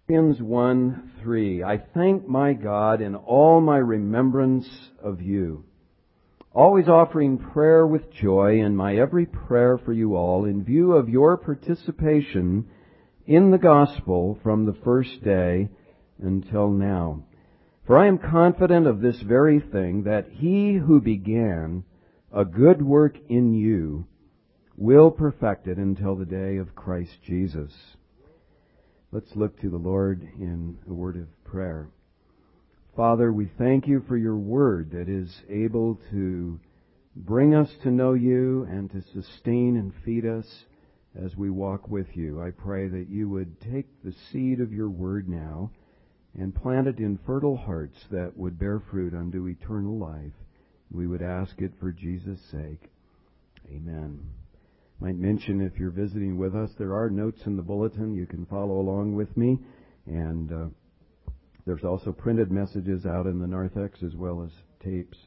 Philippians 1:3. I thank my God in all my remembrance of you, always offering prayer with joy in my every prayer for you all, in view of your participation in the gospel from the first day until now. For I am confident of this very thing, that he who began a good work in you will perfect it until the day of Christ Jesus. Let's look to the Lord in a word of prayer. Father, we thank you for your word that is able to bring us to know you and to sustain and feed us as we walk with you. I pray that you would take the seed of your word now and plant it in fertile hearts that would bear fruit unto eternal life. We would ask it for Jesus' sake. Amen. Might mention, if you're visiting with us, there are notes in the bulletin. You can follow along with me. And there's also printed messages out in the narthex as well as tapes.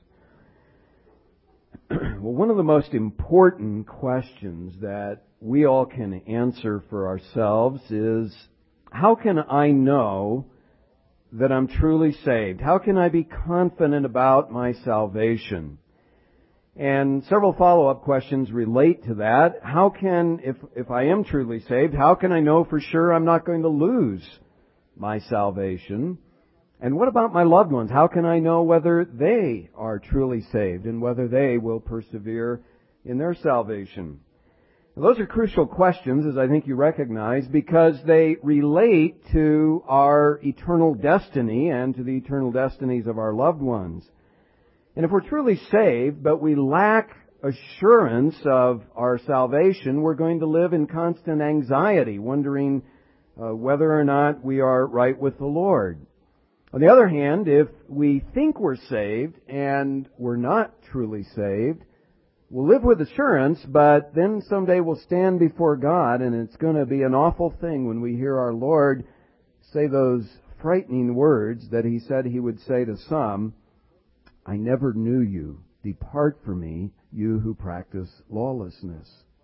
Well, one of the most important questions that we all can answer for ourselves is, how can I know that I'm truly saved? How can I be confident about my salvation? And several follow-up questions relate to that. How can, if I am truly saved, how can I know for sure I'm not going to lose my salvation? And what about my loved ones? How can I know whether they are truly saved and whether they will persevere in their salvation? Now, those are crucial questions, as I think you recognize, because they relate to our eternal destiny and to the eternal destinies of our loved ones. And if we're truly saved, but we lack assurance of our salvation, we're going to live in constant anxiety, wondering whether or not we are right with the Lord. On the other hand, if we think we're saved and we're not truly saved, we'll live with assurance, but then someday we'll stand before God, and it's going to be an awful thing when we hear our Lord say those frightening words that He said He would say to some, I never knew you. Depart from me, you who practice lawlessness.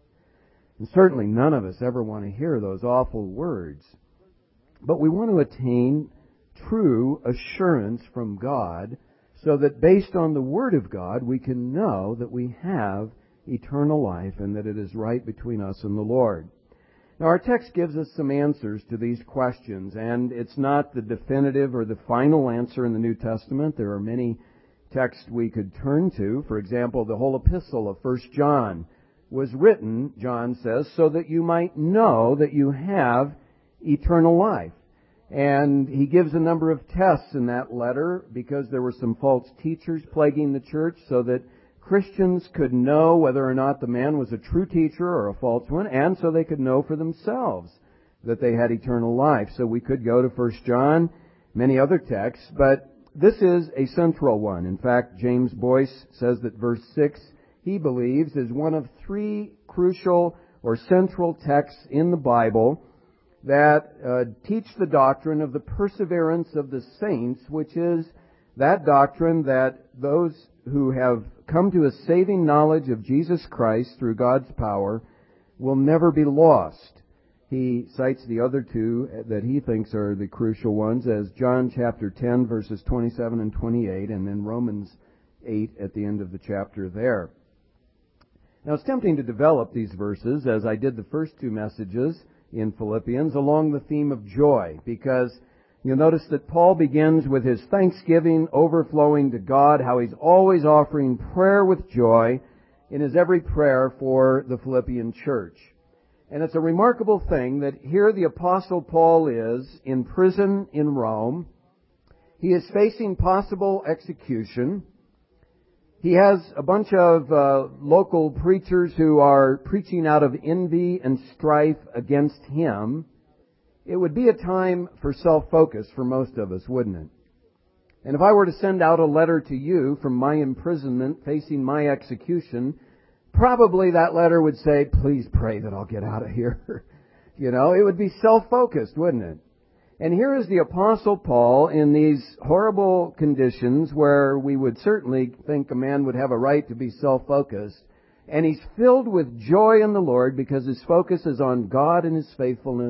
And certainly none of us ever want to hear those awful words. But we want to attain true assurance from God so that based on the Word of God, we can know that we have eternal life and that it is right between us and the Lord. Now, our text gives us some answers to these questions, and it's not the definitive or the final answer in the New Testament. There are many texts we could turn to. For example, the whole epistle of 1 John was written, John says, so that you might know that you have eternal life. And he gives a number of tests in that letter because there were some false teachers plaguing the church, so that Christians could know whether or not the man was a true teacher or a false one, and so they could know for themselves that they had eternal life. So we could go to 1 John, many other texts, but this is a central one. In fact, James Boyce says that verse 6, he believes, is one of three crucial or central texts in the Bible that teach the doctrine of the perseverance of the saints, which is that doctrine that those who have come to a saving knowledge of Jesus Christ through God's power will never be lost. He cites the other two that he thinks are the crucial ones as John chapter 10 verses 27 and 28, and then Romans 8 at the end of the chapter there. Now, it's tempting to develop these verses, as I did the first two messages in Philippians, along the theme of joy, because you'll notice that Paul begins with his thanksgiving overflowing to God, how he's always offering prayer with joy in his every prayer for the Philippian church. And it's a remarkable thing that here the Apostle Paul is in prison in Rome. He is facing possible execution. He has a bunch of local preachers who are preaching out of envy and strife against him. It would be a time for self-focus for most of us, wouldn't it? And if I were to send out a letter to you from my imprisonment facing my execution, probably that letter would say, please pray that I'll get out of here. You know, it would be self-focused, wouldn't it? And here is the Apostle Paul in these horrible conditions where we would certainly think a man would have a right to be self-focused. And he's filled with joy in the Lord because his focus is on God and His faithfulness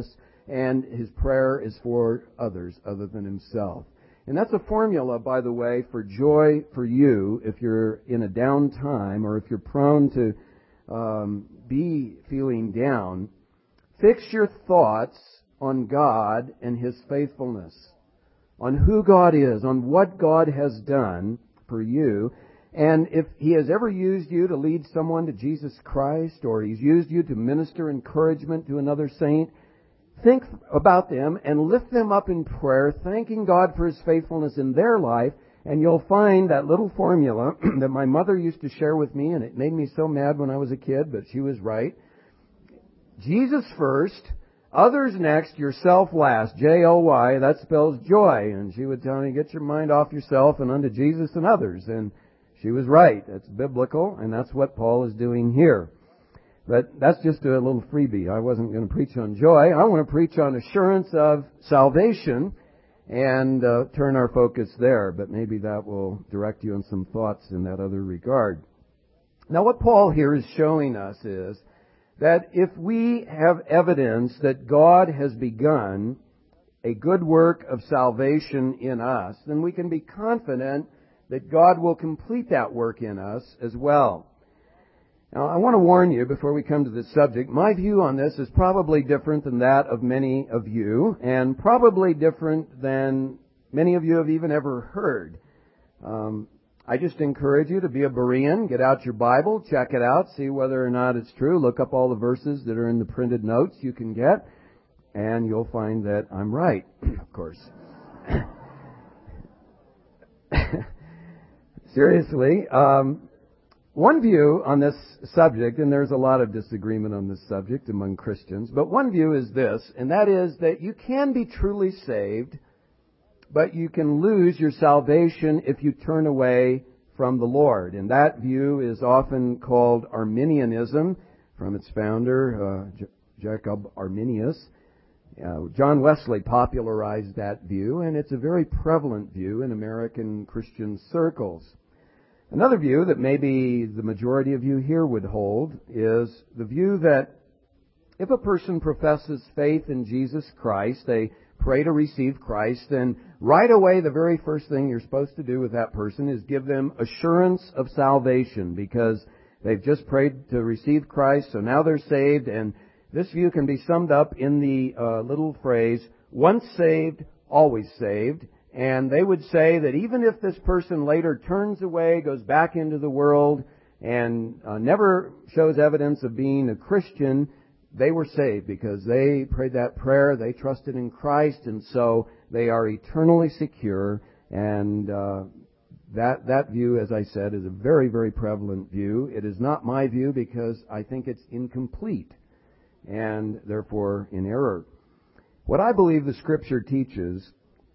and his prayer is for others other than himself. And that's a formula, by the way, for joy for you if you're in a down time or if you're prone to be feeling down. Fix your thoughts on God and His faithfulness, on who God is, on what God has done for you. And if He has ever used you to lead someone to Jesus Christ, or He's used you to minister encouragement to another saint, think about them and lift them up in prayer, thanking God for His faithfulness in their life, and you'll find that little formula that my mother used to share with me, and it made me so mad when I was a kid, but she was right. Jesus first, others next, yourself last. J-O-Y, that spells joy. And she would tell me, get your mind off yourself and unto Jesus and others. And she was right. That's biblical, and that's what Paul is doing here. But that's just a little freebie. I wasn't going to preach on joy. I want to preach on assurance of salvation and turn our focus there. But maybe that will direct you in some thoughts in that other regard. Now, what Paul here is showing us is that if we have evidence that God has begun a good work of salvation in us, then we can be confident that God will complete that work in us as well. Now, I want to warn you before we come to this subject, my view on this is probably different than that of many of you, and probably different than many of you have even ever heard. I just encourage you to be a Berean, get out your Bible, check it out, see whether or not it's true, look up all the verses that are in the printed notes you can get, and you'll find that I'm right, of course. Seriously, one view on this subject, and there's a lot of disagreement on this subject among Christians, but one view is this, and that is that you can be truly saved, but you can lose your salvation if you turn away from the Lord. And that view is often called Arminianism, from its founder, Jacob Arminius. John Wesley popularized that view, and it's a very prevalent view in American Christian circles. Another view that maybe the majority of you here would hold is the view that if a person professes faith in Jesus Christ, they pray to receive Christ, then right away the very first thing you're supposed to do with that person is give them assurance of salvation, because they've just prayed to receive Christ, so now they're saved. And this view can be summed up in the little phrase, once saved, always saved. And they would say that even if this person later turns away, goes back into the world, and never shows evidence of being a Christian, they were saved because they prayed that prayer, they trusted in Christ, and so they are eternally secure. And that view, as I said, is a very, very prevalent view. It is not my view because I think it's incomplete and therefore in error. What I believe the Scripture teaches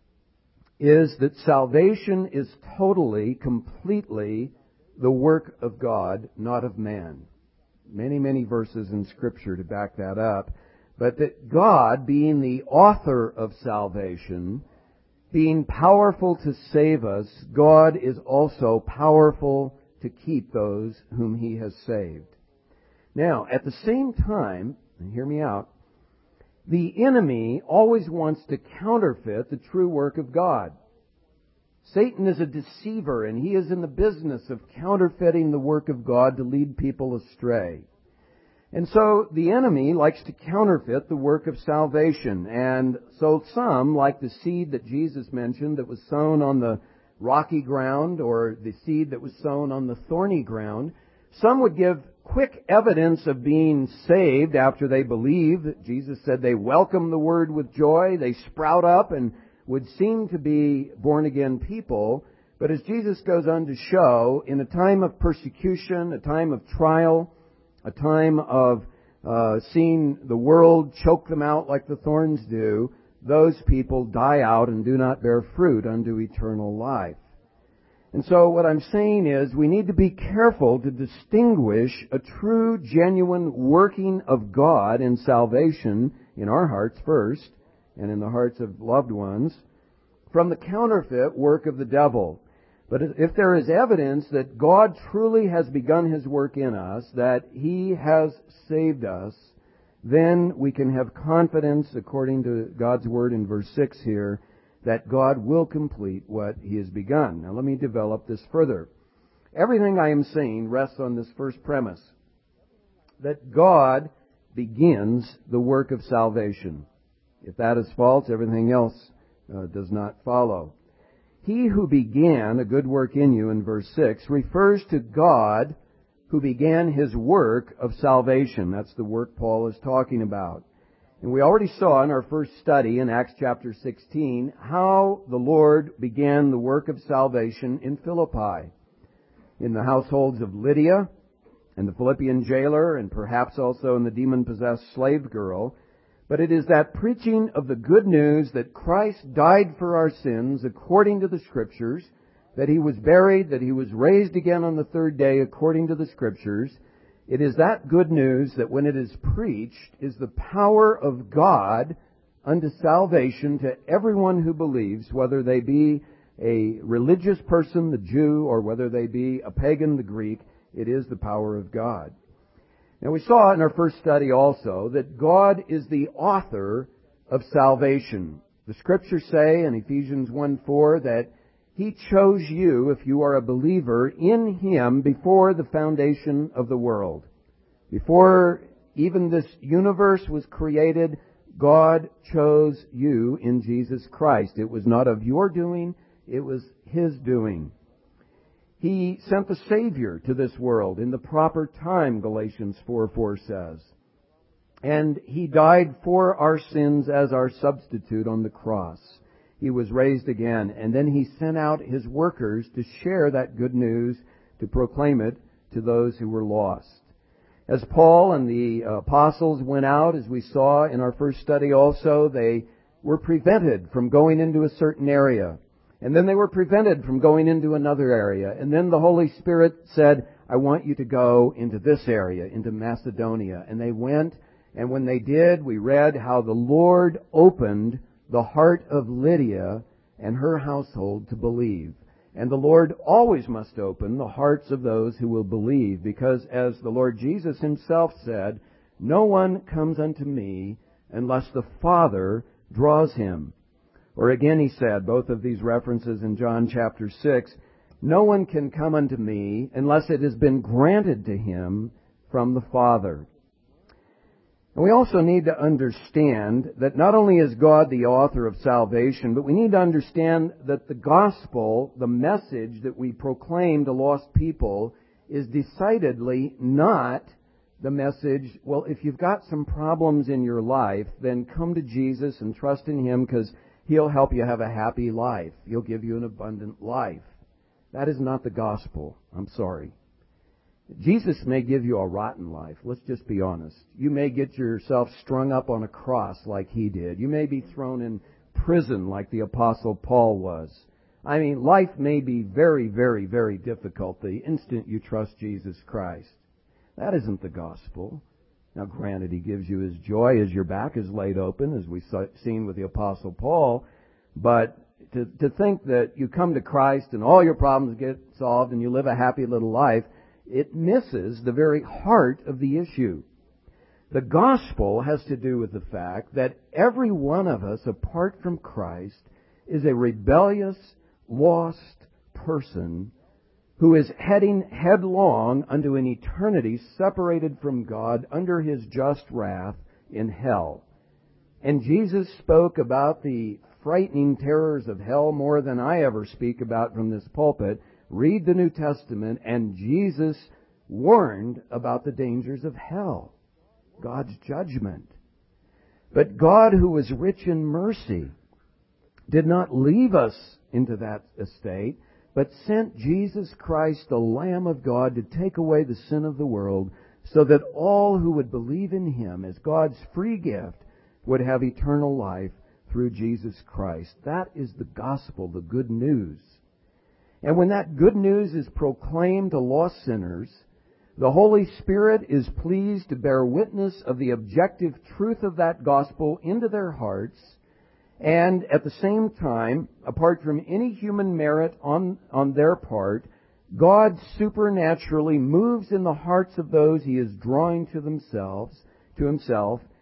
is that salvation is totally, completely the work of God, not of man. Many, many verses in Scripture to back that up. But that God, being the author of salvation, being powerful to save us, God is also powerful to keep those whom He has saved. Now, at the same time, and hear me out, the enemy always wants to counterfeit the true work of God. Satan is a deceiver, and he is in the business of counterfeiting the work of God to lead people astray. And so the enemy likes to counterfeit the work of salvation. And so some, like the seed that Jesus mentioned that was sown on the rocky ground, or the seed that was sown on the thorny ground, some would give quick evidence of being saved after they believe. Jesus said they welcome the word with joy, they sprout up and would seem to be born-again people. But as Jesus goes on to show, in a time of persecution, a time of trial, a time of seeing the world choke them out like the thorns do, those people die out and do not bear fruit unto eternal life. And so what I'm saying is we need to be careful to distinguish a true, genuine working of God in salvation in our hearts first, and in the hearts of loved ones, from the counterfeit work of the devil. But if there is evidence that God truly has begun His work in us, that He has saved us, then we can have confidence, according to God's Word in verse 6 here, that God will complete what He has begun. Now let me develop this further. Everything I am saying rests on this first premise, that God begins the work of salvation. If that is false, everything else does not follow. He who began a good work in you, in verse 6, refers to God who began His work of salvation. That's the work Paul is talking about. And we already saw in our first study in Acts chapter 16 how the Lord began the work of salvation in Philippi, in the households of Lydia and the Philippian jailer, and perhaps also in the demon-possessed slave girl. But it is that preaching of the good news that Christ died for our sins according to the Scriptures, that He was buried, that He was raised again on the third day according to the Scriptures. It is that good news that when it is preached is the power of God unto salvation to everyone who believes, whether they be a religious person, the Jew, or whether they be a pagan, the Greek. It is the power of God. Now we saw in our first study also that God is the author of salvation. The Scriptures say in Ephesians 1:4 that He chose you, if you are a believer, in Him before the foundation of the world. Before even this universe was created, God chose you in Jesus Christ. It was not of your doing, it was His doing. He sent the Savior to this world in the proper time, Galatians 4:4 says. And He died for our sins as our substitute on the cross. He was raised again, and then He sent out His workers to share that good news, to proclaim it to those who were lost. As Paul and the apostles went out, as we saw in our first study also, they were prevented from going into a certain area. And then they were prevented from going into another area. And then the Holy Spirit said, I want you to go into this area, into Macedonia. And they went, and when they did, we read how the Lord opened the heart of Lydia and her household to believe. And the Lord always must open the hearts of those who will believe, because as the Lord Jesus Himself said, no one comes unto me unless the Father draws him. Or again He said, both of these references in John chapter 6, no one can come unto me unless it has been granted to him from the Father. And we also need to understand that not only is God the author of salvation, but we need to understand that the gospel, the message that we proclaim to lost people, is decidedly not the message, well, if you've got some problems in your life, then come to Jesus and trust in Him because He'll help you have a happy life. He'll give you an abundant life. That is not the gospel. I'm sorry. Jesus may give you a rotten life. Let's just be honest. You may get yourself strung up on a cross like He did. You may be thrown in prison like the Apostle Paul was. I mean, life may be very, very, very difficult the instant you trust Jesus Christ. That isn't the gospel. Now, granted, He gives you His joy as your back is laid open, as we've seen with the Apostle Paul. But to think that you come to Christ and all your problems get solved and you live a happy little life, it misses the very heart of the issue. The gospel has to do with the fact that every one of us, apart from Christ, is a rebellious, lost person who is heading headlong unto an eternity separated from God under His just wrath in hell. And Jesus spoke about the frightening terrors of hell more than I ever speak about from this pulpit. Read the New Testament, and Jesus warned about the dangers of hell, God's judgment. But God, who was rich in mercy, did not leave us into that estate, but sent Jesus Christ, the Lamb of God, to take away the sin of the world, so that all who would believe in Him as God's free gift would have eternal life through Jesus Christ. That is the gospel, the good news. And when that good news is proclaimed to lost sinners, the Holy Spirit is pleased to bear witness of the objective truth of that gospel into their hearts. And at the same time, apart from any human merit on their part, God supernaturally moves in the hearts of those He is drawing to Himself,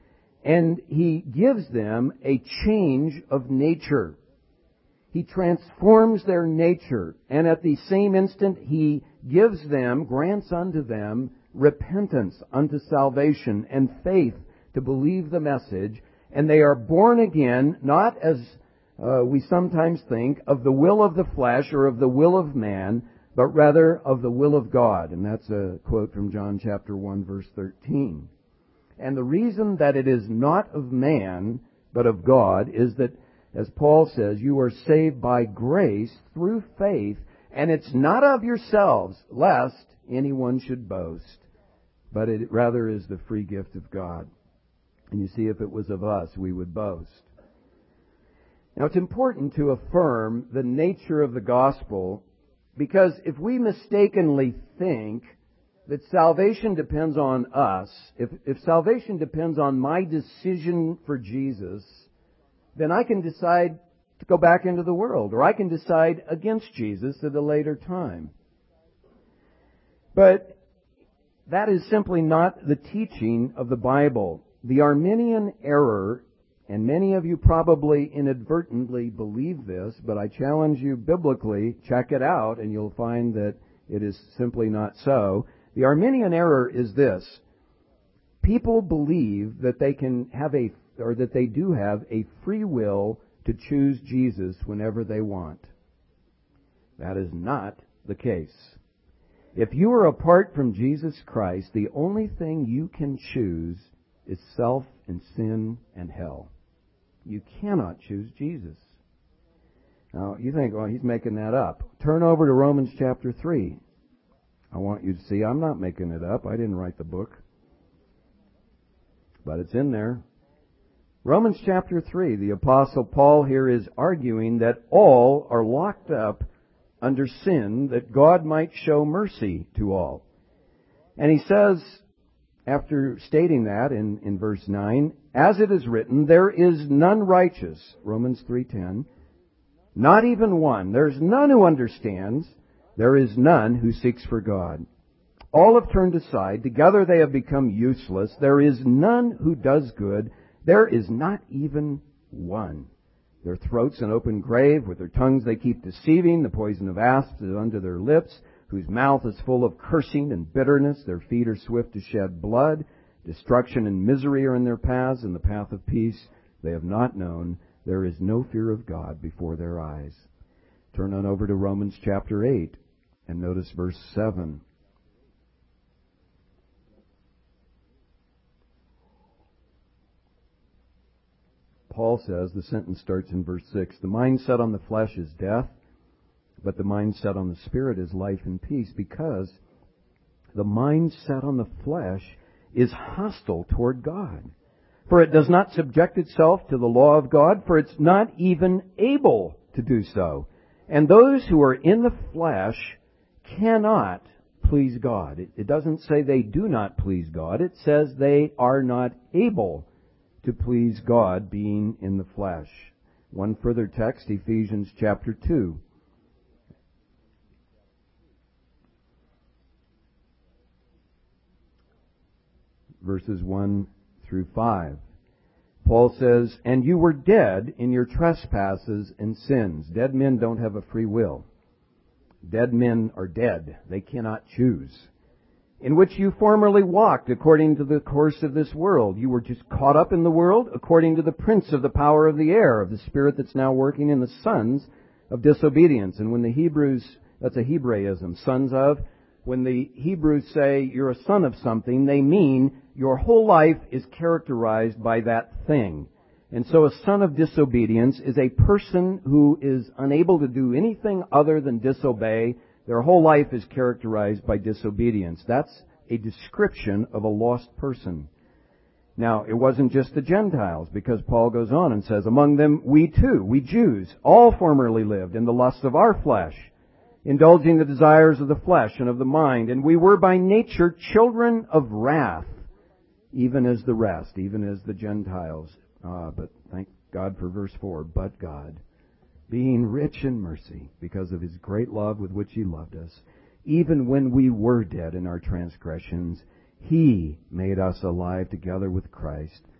and He gives them a change of nature. He transforms their nature, and at the same instant He gives them, grants unto them, repentance unto salvation and faith to believe the message, and they are born again, not as we sometimes think, of the will of the flesh or of the will of man, but rather of the will of God. And that's a quote from John chapter 1, verse 13. And the reason that it is not of man, but of God, is that, as Paul says, you are saved by grace through faith, and it's not of yourselves, lest anyone should boast, but it rather is the free gift of God. And you see, if it was of us, we would boast. Now, it's important to affirm the nature of the gospel, because if we mistakenly think that salvation depends on us, if salvation depends on my decision for Jesus, then I can decide to go back into the world, or I can decide against Jesus at a later time. But that is simply not the teaching of the Bible. The Arminian error, and many of you probably inadvertently believe this, but I challenge you biblically, check it out, and you'll find that it is simply not so. The Arminian error is this: people believe that they can have that they do have a free will to choose Jesus whenever they want. That is not the case. If you are apart from Jesus Christ, the only thing you can choose is self and sin and hell. You cannot choose Jesus. Now, you think, well, he's making that up. Turn over to Romans chapter 3. I want you to see I'm not making it up. I didn't write the book. But it's in there. Romans chapter 3, the Apostle Paul here is arguing that all are locked up under sin, that God might show mercy to all. And he says, after stating that in verse 9, as it is written, there is none righteous, Romans 3:10, not even one. There's none who understands. There is none who seeks for God. All have turned aside. Together they have become useless. There is none who does good. There is not even one. Their throats an open grave. With their tongues they keep deceiving. The poison of asps is under their lips, whose mouth is full of cursing and bitterness. Their feet are swift to shed blood. Destruction and misery are in their paths, and the path of peace they have not known. There is no fear of God before their eyes. Turn on over to Romans chapter 8 and notice verse 7. Paul says, the sentence starts in verse 6, the mind set on the flesh is death, but the mind set on the Spirit is life and peace, because the mind set on the flesh is hostile toward God. For it does not subject itself to the law of God, for it's not even able to do so. And those who are in the flesh cannot please God. It doesn't say they do not please God. It says they are not able to please God, being in the flesh. One further text, Ephesians chapter 2. Verses 1 through 5. Paul says, and you were dead in your trespasses and sins. Dead men don't have a free will. Dead men are dead. They cannot choose. In which you formerly walked according to the course of this world. You were just caught up in the world according to the prince of the power of the air, of the spirit that's now working in the sons of disobedience. And when the Hebrews, that's a Hebraism, sons of, when the Hebrews say you're a son of something, they mean your whole life is characterized by that thing. And so a son of disobedience is a person who is unable to do anything other than disobey. Their whole life is characterized by disobedience. That's a description of a lost person. Now, it wasn't just the Gentiles, because Paul goes on and says, among them we too, we Jews, all formerly lived in the lusts of our flesh, indulging the desires of the flesh and of the mind, and we were by nature children of wrath, even as the rest, even as the Gentiles. But thank God for verse 4, but God, being rich in mercy, because of His great love with which He loved us, even when we were dead in our transgressions, He made us alive together with Christ.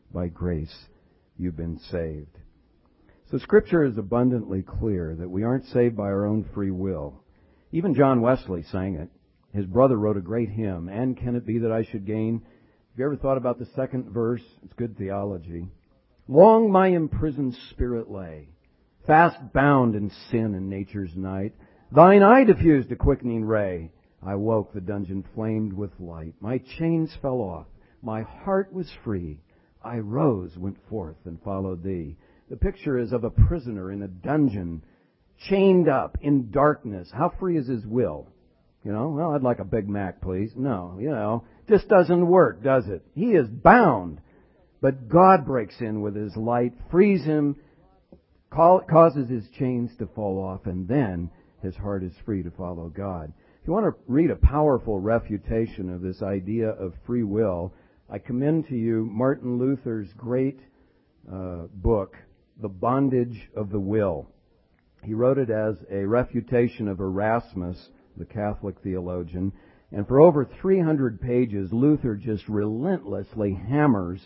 By grace you've been saved. So Scripture is abundantly clear that we aren't saved by our own free will. Even John Wesley sang it. His brother wrote a great hymn, "And Can It Be That I Should Gain?" Have you ever thought about the second verse? It's good theology. Long my imprisoned spirit lay, fast bound in sin and nature's night. Thine eye diffused a quickening ray. I woke, the dungeon flamed with light. My chains fell off, my heart was free. I rose, went forth, and followed thee. The picture is of a prisoner in a dungeon, chained up in darkness. How free is his will? Well, I'd like a Big Mac, please. No, just doesn't work, does it? He is bound. But God breaks in with His light, frees him, causes his chains to fall off, and then his heart is free to follow God. If you want to read a powerful refutation of this idea of free will, I commend to you Martin Luther's great book, The Bondage of the Will. He wrote it as a refutation of Erasmus, the Catholic theologian, and for over 300 pages, Luther just relentlessly hammers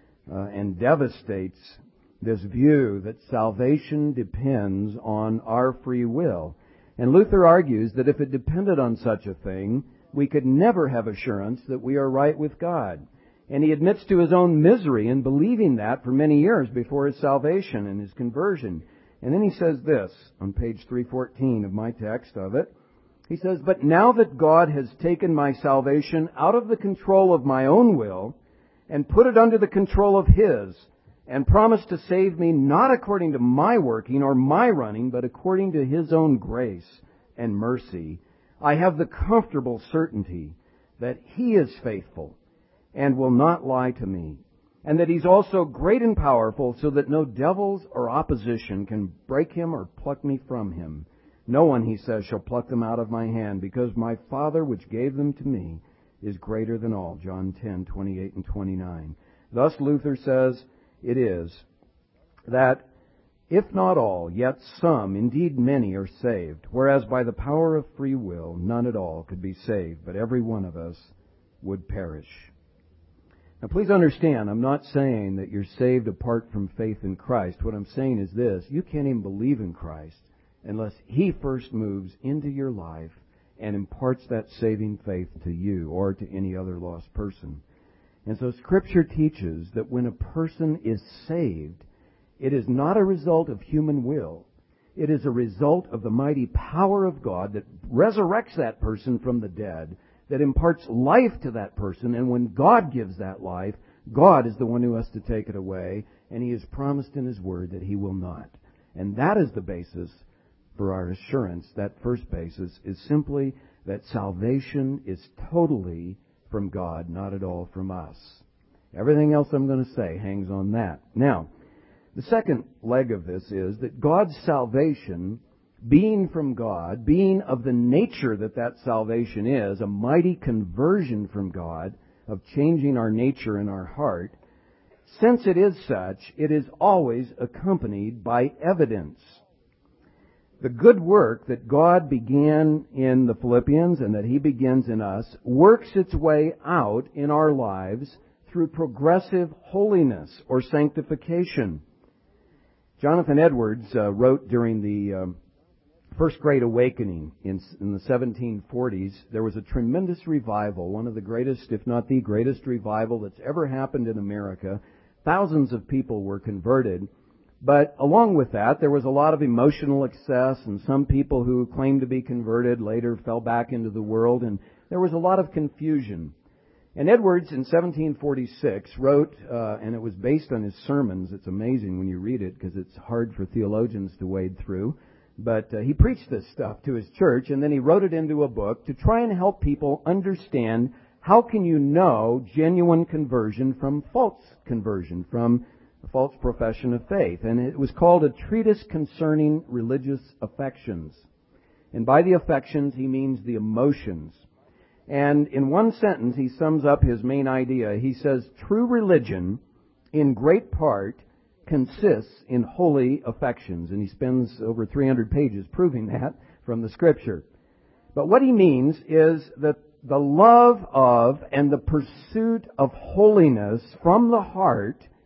and devastates this view that salvation depends on our free will. And Luther argues that if it depended on such a thing, we could never have assurance that we are right with God. And he admits to his own misery in believing that for many years before his salvation and his conversion. And then he says this on page 314 of my text of it. He says, "But now that God has taken my salvation out of the control of my own will and put it under the control of His, and promised to save me not according to my working or my running, but according to His own grace and mercy, I have the comfortable certainty that He is faithful and will not lie to me, and that He's also great and powerful, so that no devils or opposition can break Him or pluck me from Him. No one," he says, "shall pluck them out of my hand, because my Father which gave them to me is greater than all." John 10:28 and 29. Thus, Luther says, it is that if not all, yet some, indeed many, are saved, whereas by the power of free will, none at all could be saved, but every one of us would perish. Now, please understand, I'm not saying that you're saved apart from faith in Christ. What I'm saying is this: you can't even believe in Christ unless He first moves into your life and imparts that saving faith to you or to any other lost person. And so Scripture teaches that when a person is saved, it is not a result of human will. It is a result of the mighty power of God that resurrects that person from the dead, that imparts life to that person, and when God gives that life, God is the one who has to take it away, and He has promised in His Word that He will not. And that is the basis for our assurance. That first basis is simply that salvation is totally from God, not at all from us. Everything else I'm going to say hangs on that. Now, the second leg of this is that God's salvation, being from God, being of the nature that salvation is, a mighty conversion from God, of changing our nature and our heart, since it is such, it is always accompanied by evidence. The good work that God began in the Philippians and that He begins in us works its way out in our lives through progressive holiness or sanctification. Jonathan Edwards wrote during the First Great Awakening in the 1740s. There was a tremendous revival, one of the greatest, if not the greatest revival that's ever happened in America. Thousands of people were converted. But along with that, there was a lot of emotional excess, and some people who claimed to be converted later fell back into the world, and there was a lot of confusion. And Edwards, in 1746, wrote, and it was based on his sermons. It's amazing when you read it, because it's hard for theologians to wade through. But he preached this stuff to his church, and then he wrote it into a book to try and help people understand how can you know genuine conversion from false conversion, from a false profession of faith. And it was called A Treatise Concerning Religious Affections. And by the affections, he means the emotions. And in one sentence, he sums up his main idea. He says, true religion, in great part, consists in holy affections. And he spends over 300 pages proving that from the Scripture. But what he means is that the love of and the pursuit of holiness from the heart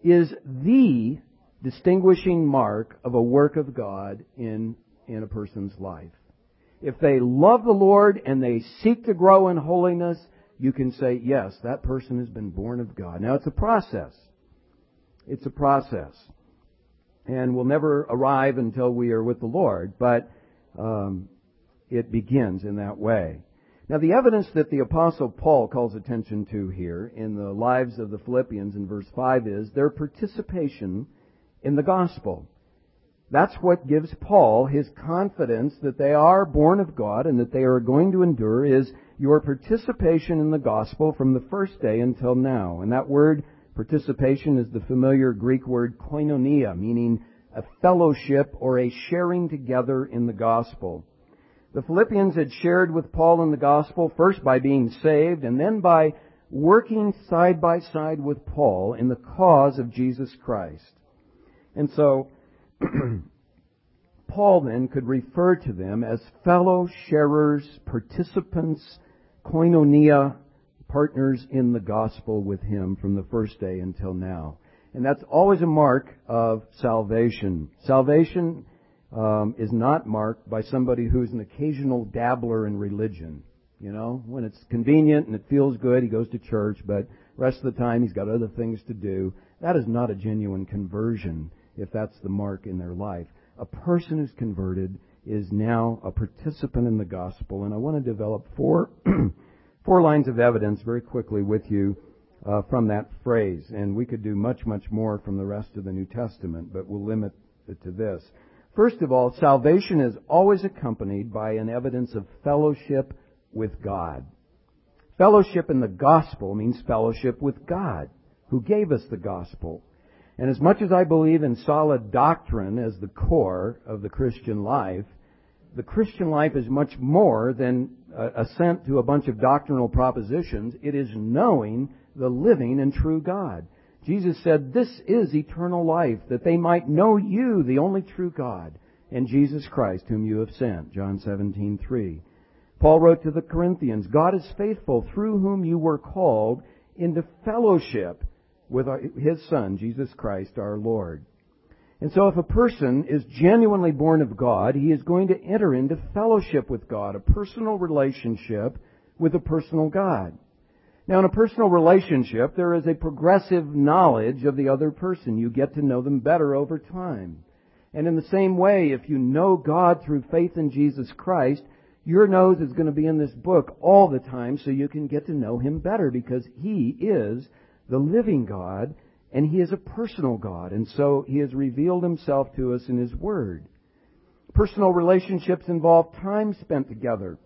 is the distinguishing mark of a work of God in a person's life. If they love the Lord and they seek to grow in holiness, you can say, yes, that person has been born of God. Now, it's a process. It's a process. And we'll never arrive until we are with the Lord, but it begins in that way. Now, the evidence that the Apostle Paul calls attention to here in the lives of the Philippians in verse 5 is their participation in the gospel. That's what gives Paul his confidence that they are born of God and that they are going to endure, is your participation in the gospel from the first day until now. And that word participation is the familiar Greek word koinonia, meaning a fellowship or a sharing together in the gospel. The Philippians had shared with Paul in the gospel first by being saved and then by working side by side with Paul in the cause of Jesus Christ. And so Paul then could refer to them as fellow sharers, participants, koinonia, partners in the gospel with him from the first day until now. And that's always a mark of salvation. Salvation is not marked by somebody who's an occasional dabbler in religion. You know, when it's convenient and it feels good, he goes to church, but the rest of the time he's got other things to do. That is not a genuine conversion, if that's the mark in their life. A person who's converted is now a participant in the gospel. And I want to develop four lines of evidence very quickly with you from that phrase. And we could do much, much more from the rest of the New Testament, but we'll limit it to this. First of all, salvation is always accompanied by an evidence of fellowship with God. Fellowship in the gospel means fellowship with God, who gave us the gospel. And as much as I believe in solid doctrine as the core of the Christian life is much more than assent to a bunch of doctrinal propositions. It is knowing the living and true God. Jesus said, "This is eternal life, that they might know you, the only true God, and Jesus Christ, whom you have sent." John 17:3. Paul wrote to the Corinthians, "God is faithful, through whom you were called into fellowship with His Son, Jesus Christ our Lord." And so if a person is genuinely born of God, he is going to enter into fellowship with God, a personal relationship with a personal God. Now, in a personal relationship, there is a progressive knowledge of the other person. You get to know them better over time. And in the same way, if you know God through faith in Jesus Christ, your nose is going to be in this book all the time so you can get to know Him better, because He is the living God and He is a personal God. And so He has revealed Himself to us in His Word. Personal relationships involve time spent together.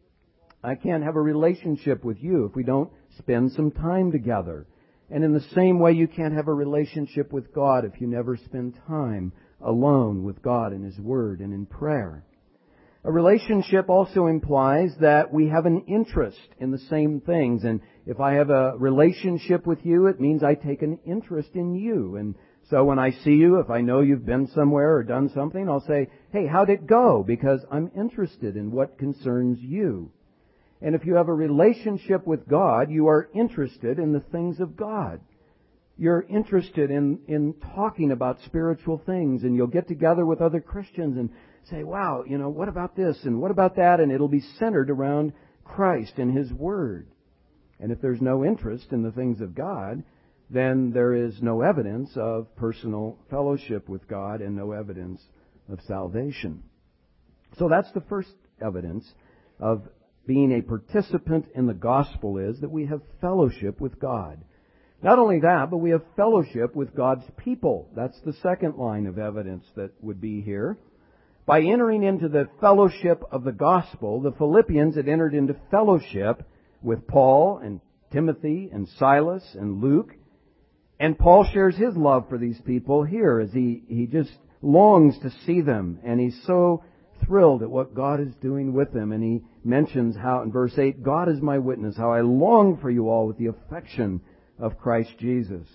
I can't have a relationship with you if we don't spend some time together. And in the same way, you can't have a relationship with God if you never spend time alone with God in His Word and in prayer. A relationship also implies that we have an interest in the same things. And if I have a relationship with you, it means I take an interest in you. And so when I see you, if I know you've been somewhere or done something, I'll say, "Hey, how'd it go?" Because I'm interested in what concerns you. And if you have a relationship with God, you are interested in the things of God. You're interested in talking about spiritual things, and you'll get together with other Christians and say, "Wow, what about this and what about that?" And it'll be centered around Christ and His Word. And if there's no interest in the things of God, then there is no evidence of personal fellowship with God and no evidence of salvation. So that's the first evidence of being a participant in the gospel, is that we have fellowship with God. Not only that, but we have fellowship with God's people. That's the second line of evidence that would be here. By entering into the fellowship of the gospel, the Philippians had entered into fellowship with Paul and Timothy and Silas and Luke. And Paul shares his love for these people here as he just longs to see them. And he's so thrilled at what God is doing with them. And he mentions how in verse 8, "God is my witness, how I long for you all with the affection of Christ Jesus."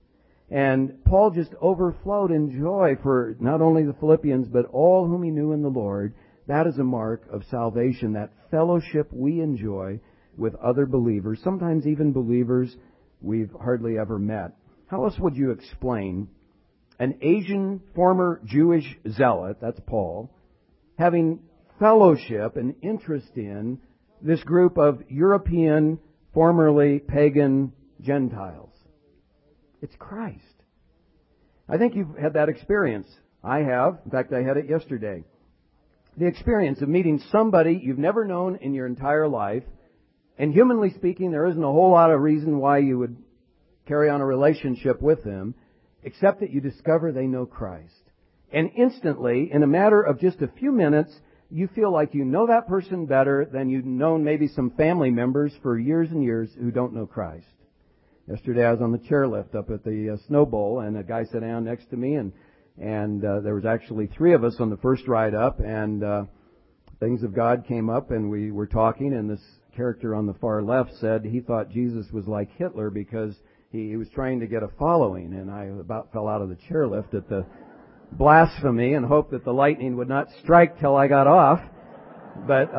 And Paul just overflowed in joy for not only the Philippians, but all whom he knew in the Lord. That is a mark of salvation, that fellowship we enjoy with other believers, sometimes even believers we've hardly ever met. How else would you explain an Asian former Jewish zealot, that's Paul, having fellowship and interest in this group of European, formerly pagan Gentiles? It's Christ. I think you've had that experience. I have. In fact, I had it yesterday. The experience of meeting somebody you've never known in your entire life, and humanly speaking, there isn't a whole lot of reason why you would carry on a relationship with them, except that you discover they know Christ. And instantly, in a matter of just a few minutes, you feel like you know that person better than you've known maybe some family members for years and years who don't know Christ. Yesterday I was on the chairlift up at the Snow Bowl, and a guy sat down next to me, and there was actually 3 of us on the first ride up, and things of God came up, and we were talking, and this character on the far left said he thought Jesus was like Hitler because he was trying to get a following, and I about fell out of the chairlift at the blasphemy and hoped that the lightning would not strike till I got off. But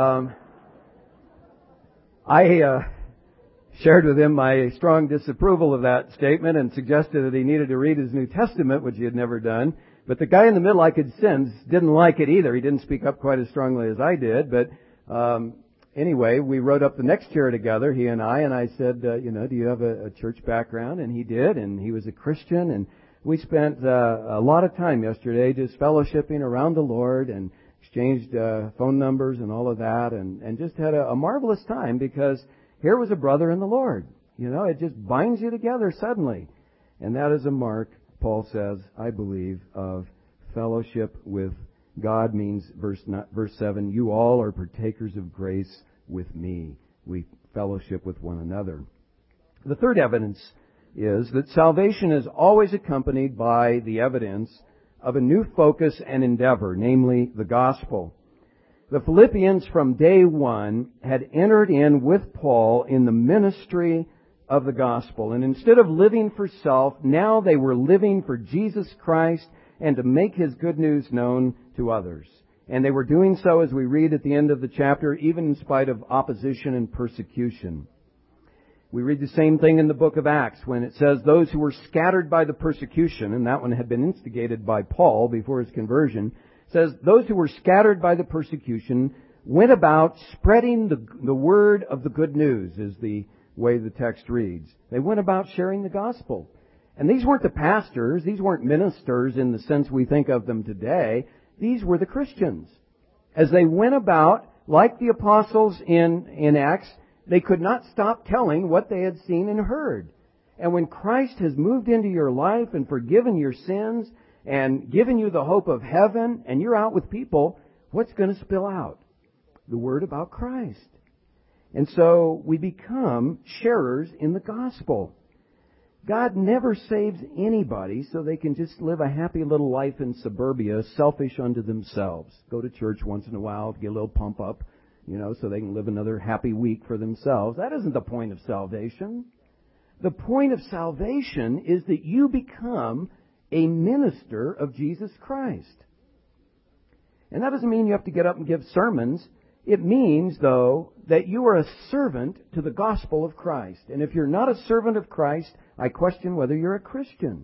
I shared with him my strong disapproval of that statement and suggested that he needed to read his New Testament, which he had never done. But the guy in the middle, I could sense, didn't like it either. He didn't speak up quite as strongly as I did. But anyway, we rode up the next chair together, he and I said, do you have a church background? And he did, and he was a Christian. And we spent a lot of time yesterday just fellowshipping around the Lord and exchanged phone numbers and all of that, and just had a marvelous time because here was a brother in the Lord. It just binds you together suddenly. And that is a mark, Paul says, I believe, of fellowship with God. Means, verse 7, you all are partakers of grace with me. We fellowship with one another. The third evidence is that salvation is always accompanied by the evidence of a new focus and endeavor, namely the gospel. The Philippians from day one had entered in with Paul in the ministry of the gospel. And instead of living for self, now they were living for Jesus Christ and to make His good news known to others. And they were doing so, as we read at the end of the chapter, even in spite of opposition and persecution. We read the same thing in the book of Acts when it says those who were scattered by the persecution, and that one had been instigated by Paul before his conversion, says those who were scattered by the persecution went about spreading the word of the good news, is the way the text reads. They went about sharing the gospel. And these weren't the pastors, these weren't ministers in the sense we think of them today. These were the Christians. As they went about, like the apostles in Acts, they could not stop telling what they had seen and heard. And when Christ has moved into your life and forgiven your sins and given you the hope of heaven, and you're out with people, what's going to spill out? The word about Christ. And so we become sharers in the gospel. God never saves anybody so they can just live a happy little life in suburbia, selfish unto themselves. Go to church once in a while to get a little pump up, so they can live another happy week for themselves. That isn't the point of salvation. The point of salvation is that you become a minister of Jesus Christ. And that doesn't mean you have to get up and give sermons. It means, though, that you are a servant to the gospel of Christ. And if you're not a servant of Christ, I question whether you're a Christian.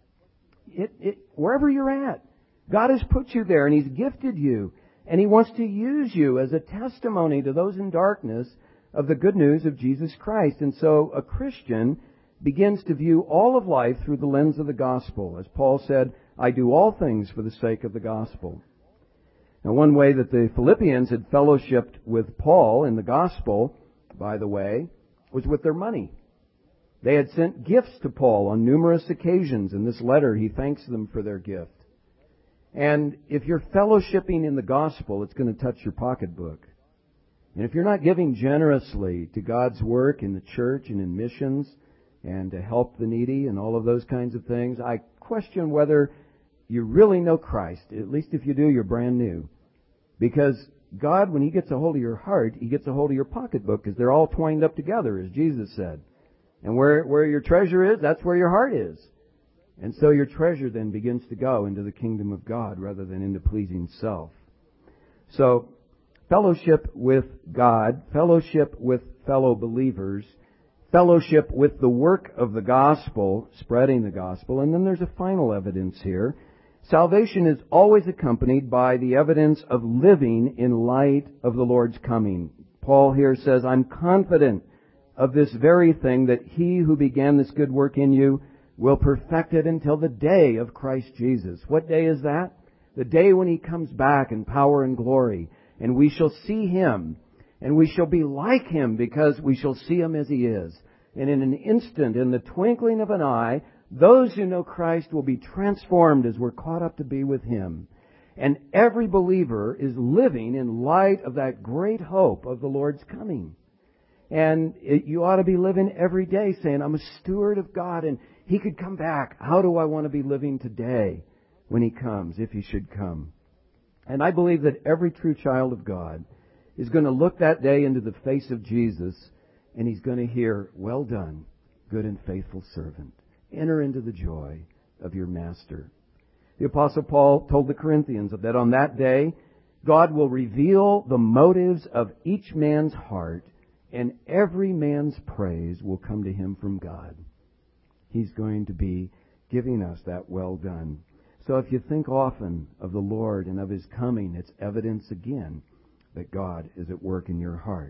Wherever you're at, God has put you there and He's gifted you. And He wants to use you as a testimony to those in darkness of the good news of Jesus Christ. And so a Christian begins to view all of life through the lens of the gospel. As Paul said, I do all things for the sake of the gospel. Now, one way that the Philippians had fellowshipped with Paul in the gospel, by the way, was with their money. They had sent gifts to Paul on numerous occasions. In this letter, he thanks them for their gift. And if you're fellowshipping in the gospel, it's going to touch your pocketbook. And if you're not giving generously to God's work in the church and in missions and to help the needy and all of those kinds of things, I question whether you really know Christ. At least if you do, you're brand new. Because God, when He gets a hold of your heart, He gets a hold of your pocketbook because they're all twined up together, as Jesus said. And where your treasure is, that's where your heart is. And so your treasure then begins to go into the kingdom of God rather than into pleasing self. So, fellowship with God, fellowship with fellow believers, fellowship with the work of the gospel, spreading the gospel. And then there's a final evidence here. Salvation is always accompanied by the evidence of living in light of the Lord's coming. Paul here says, I'm confident of this very thing, that He who began this good work in you will perfect it until the day of Christ Jesus. What day is that? The day when He comes back in power and glory, and we shall see Him, and we shall be like Him, because we shall see Him as He is. And in an instant, in the twinkling of an eye, those who know Christ will be transformed as we're caught up to be with Him. And every believer is living in light of that great hope of the Lord's coming. And you ought to be living every day saying, I'm a steward of God and He could come back. How do I want to be living today when He comes, if He should come? And I believe that every true child of God is going to look that day into the face of Jesus, and he's going to hear, well done, good and faithful servant. Enter into the joy of your master. The Apostle Paul told the Corinthians that on that day, God will reveal the motives of each man's heart, and every man's praise will come to him from God. He's going to be giving us that well done. So if you think often of the Lord and of His coming, it's evidence again that God is at work in your heart.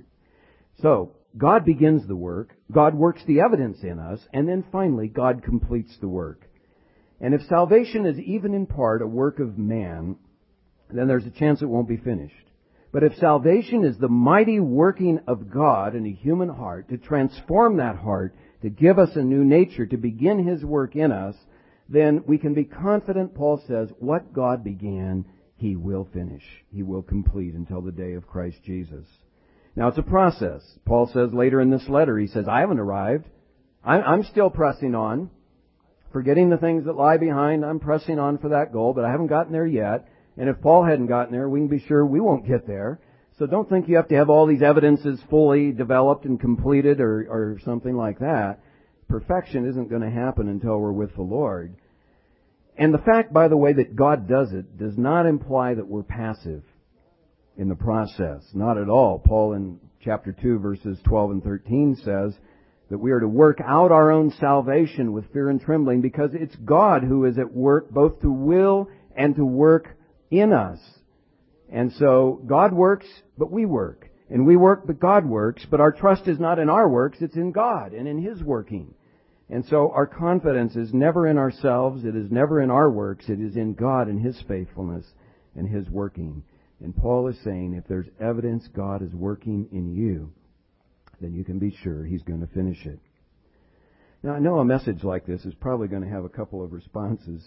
So, God begins the work, God works the evidence in us, and then finally, God completes the work. And if salvation is even in part a work of man, then there's a chance it won't be finished. But if salvation is the mighty working of God in a human heart to transform that heart, to give us a new nature, to begin His work in us, then we can be confident, Paul says, what God began, He will finish. He will complete until the day of Christ Jesus. Now, it's a process. Paul says later in this letter, he says, I haven't arrived. I'm still pressing on. Forgetting the things that lie behind, I'm pressing on for that goal, but I haven't gotten there yet. And if Paul hadn't gotten there, we can be sure we won't get there. So don't think you have to have all these evidences fully developed and completed or something like that. Perfection isn't going to happen until we're with the Lord. And the fact, by the way, that God does it does not imply that we're passive in the process. Not at all. Paul in chapter 2, verses 12 and 13 says that we are to work out our own salvation with fear and trembling, because it's God who is at work both to will and to work in us. And so God works, but we work. And we work, but God works. But our trust is not in our works, it's in God and in His working. And so our confidence is never in ourselves, it is never in our works, it is in God and His faithfulness and His working. And Paul is saying, if there's evidence God is working in you, then you can be sure He's going to finish it. Now, I know a message like this is probably going to have a couple of responses.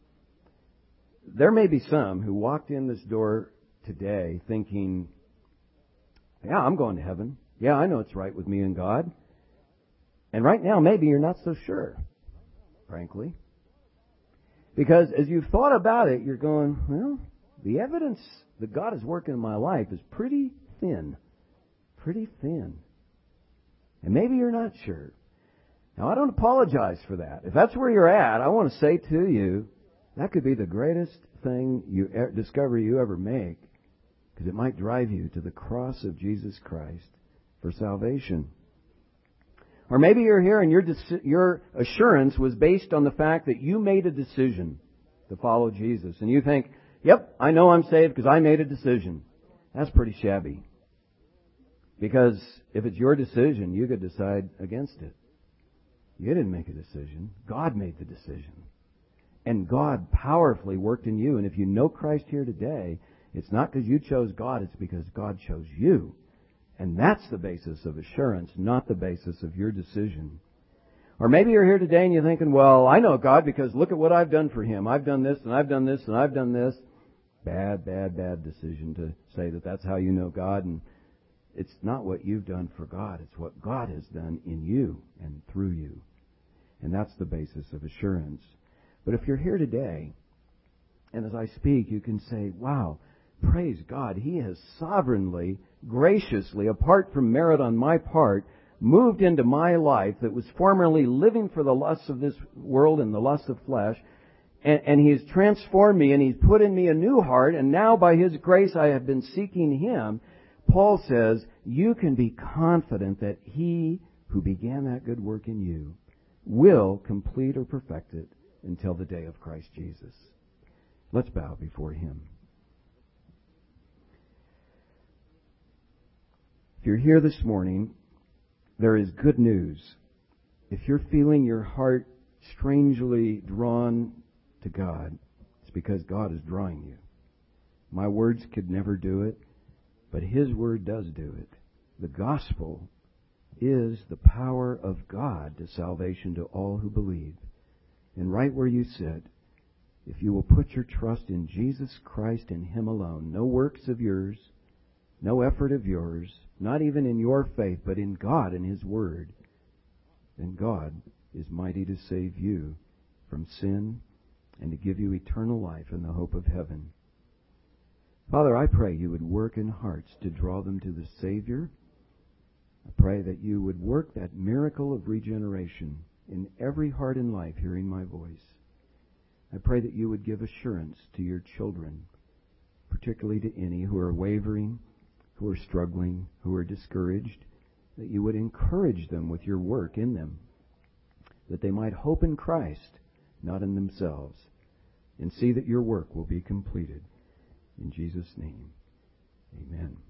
There may be some who walked in this door today thinking, yeah, I'm going to heaven. Yeah, I know it's right with me and God. And right now, maybe you're not so sure, frankly. Because as you've thought about it, you're going, well, the evidence that God is working in my life is pretty thin. Pretty thin. And maybe you're not sure. Now, I don't apologize for that. If that's where you're at, I want to say to you, that could be the greatest discovery you ever make, because it might drive you to the cross of Jesus Christ for salvation. Or maybe you're here and your assurance was based on the fact that you made a decision to follow Jesus. And you think, yep, I know I'm saved because I made a decision. That's pretty shabby. Because if it's your decision, you could decide against it. You didn't make a decision. God made the decision. And God powerfully worked in you. And if you know Christ here today, it's not because you chose God, it's because God chose you. And that's the basis of assurance, not the basis of your decision. Or maybe you're here today and you're thinking, well, I know God because look at what I've done for Him. I've done this and I've done this and I've done this. Bad decision to say that that's how you know God. And it's not what you've done for God. It's what God has done in you and through you. And that's the basis of assurance. But if you're here today, and as I speak, you can say, wow, praise God, He has sovereignly, graciously, apart from merit on my part, moved into my life that was formerly living for the lusts of this world and the lusts of flesh, and He has transformed me, and He's put in me a new heart, and now by His grace I have been seeking Him. Paul says, you can be confident that He who began that good work in you, will complete or perfect it until the day of Christ Jesus. Let's bow before Him. If you're here this morning, there is good news. If you're feeling your heart strangely drawn to God, it's because God is drawing you. My words could never do it, but His Word does do it. The gospel is the power of God to salvation to all who believe. And right where you sit, if you will put your trust in Jesus Christ and Him alone, no works of yours, no effort of yours, not even in your faith, but in God and His Word, then God is mighty to save you from sin and to give you eternal life and the hope of heaven. Father, I pray you would work in hearts to draw them to the Savior. I pray that you would work that miracle of regeneration in every heart and life hearing my voice. I pray that you would give assurance to your children, particularly to any who are wavering, who are struggling, who are discouraged, that you would encourage them with your work in them, that they might hope in Christ, not in themselves, and see that your work will be completed. In Jesus' name, amen.